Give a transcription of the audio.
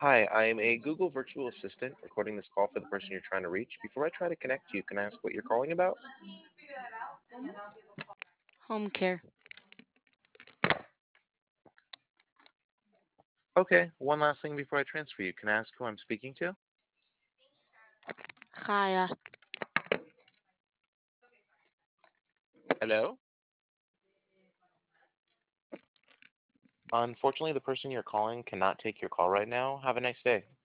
Hi, I'm a Google virtual assistant recording this call for the person you're trying to reach. Before I try to connect you, can I ask what you're calling about? Home care. Okay, one last thing before I transfer you. Can I ask who I'm speaking to? Gaia. Hello? Unfortunately, the person you're calling cannot take your call right now. Have a nice day.